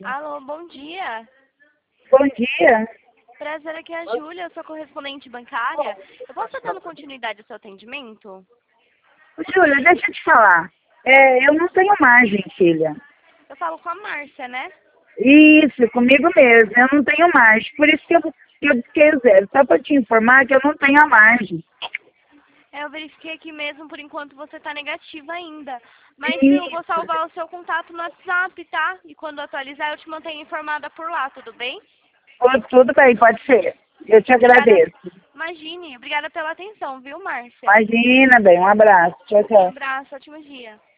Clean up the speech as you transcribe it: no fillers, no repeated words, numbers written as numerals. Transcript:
Alô, bom dia. Bom dia. Prazer, aqui é a Júlia, eu sou correspondente bancária. Eu posso estar dando continuidade ao seu atendimento? Júlia, deixa eu te falar. Eu não tenho margem, filha. Eu falo com a Márcia, né? Isso, comigo mesmo. Eu não tenho margem. Por isso que eu fiquei zero. Só para te informar que eu não tenho a margem. Eu verifiquei aqui mesmo, por enquanto você está negativa ainda. Mas eu vou Isso. salvar o seu contato no WhatsApp, tá? E quando atualizar eu te mantenho informada por lá, tudo bem? Tudo bem, pode ser. Eu te Obrigada. agradeço. Imagine, obrigada pela atenção, viu, Márcia? Imagina, bem. Um abraço. Tchau, Um tchau. abraço, ótimo dia.